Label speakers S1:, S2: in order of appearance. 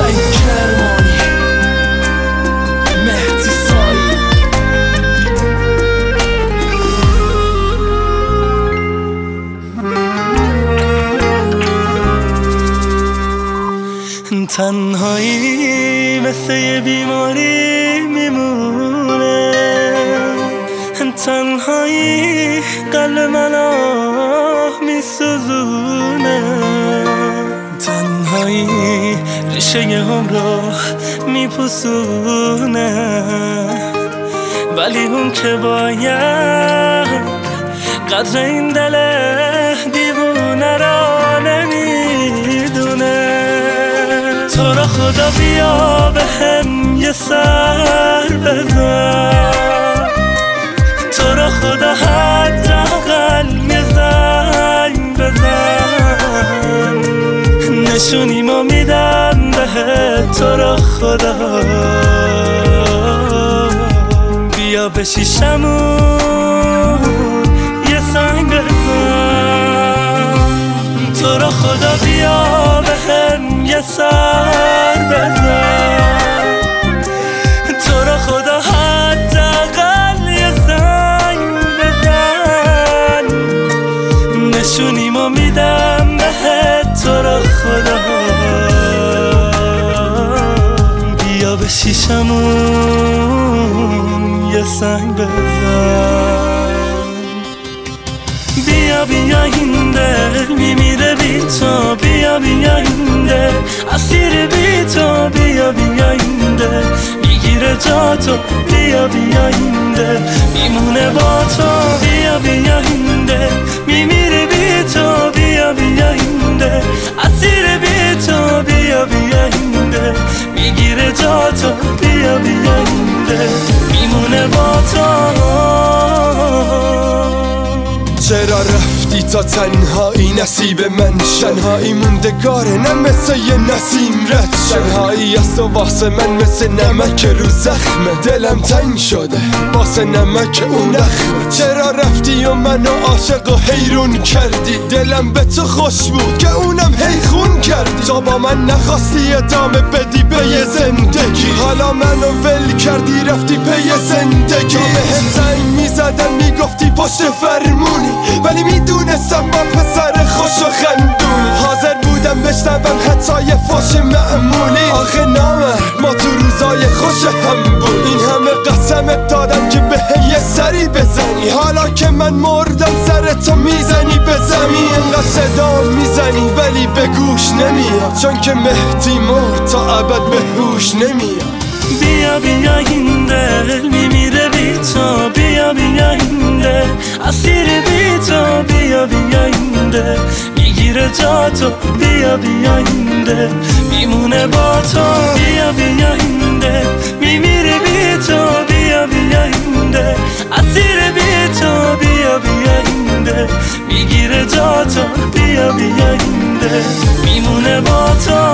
S1: سعید کرمانی، مهدی سایی. تنهایی مثل یه بیماری میمونه، تنهایی قلب منو میسوزونه، تنهایی ریشه هم رو میپوسونه، ولی اون که باید قدر این دل دیوونه را نمیدونه. تو را خدا بیا به هم یه سر بزن، تو را خدا حداقل یه زنگ بزن، نشونیمو میدم بهت. تو را خدا بیا به شیشمون یه سنگ بزن، تو را خدا بیا به هم یه سر بزن، تو را خدا حداقل یه زنگ بزن، نشونیمو میدم بهت. تو را خدا بیا به شیشمون یه سنگ بزن. بیا بیا این دل میمیره بی تو، بیا بیا این دل اسیر بی تو، بیا بیا این دل میگیره جا تو، بیا بیا این دل میمونه با تو، بیا بیا این دل میمیره بی تو، بیا بیا این دل اسیر بی تو، بیا بیا این دل میگیره جا تو، بیا بیا این دل میمونه با تو.
S2: چرا رفتی تا تنهایی نصیب من؟ تنهایی موندگاره نه مثل یه نسیم رد. تنهایی است و واسه من مثل نمک رو زخمه، دلم تنگ شده واسه نمک اون نخمه. چرا رفتی و منو عاشق و حیرون کردی؟ دلم به تو خوش بود که اونم حیخون کردی. تو با من نخواستی ادامه بدی به یه زندگی، حالا منو ول کردی رفتی به یه زندگی. بهم زنگ میزدن میگفتی پشت فرمونی، ولی میدونستم با پسر خوش و خندونی. حاضر بودم بشنوم حتی یه فوش معمولی. آخه نامرد ما تو روزای خوش هم بود، این همه قسمت دادم که به یه سری بزنی. حالا که من مردم سرتو میزنی به زمین، انقدر صدا میزنی ولی به گوش نمیاد، چون که مهدی مرد تا ابد به هوش نمیاد.
S1: بیا بیا این دل میمیره بی تو، بیا بیا این دل اسیر بی تو، بیا بیا این دل میگیره جا تو، بیا بیا این دل میمونه با تو، بیا بیا این دل میمیره بی تو، بیا بیا این دل اسیر بی تو، بیا بیا این دل میگیره جا تو، بیا بیا این دل میمونه با تو.